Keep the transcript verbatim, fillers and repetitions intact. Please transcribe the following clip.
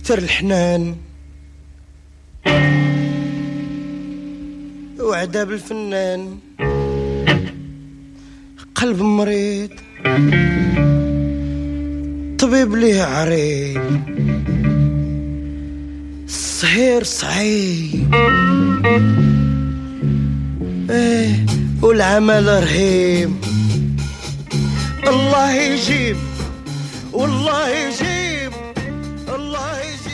كتر الحنان وعذاب الفنان، قلب مريض طبيب ليه عريض، الصهير صعيب ايه والعمل رهيب. الله يجيب والله يجيب الله يجيب.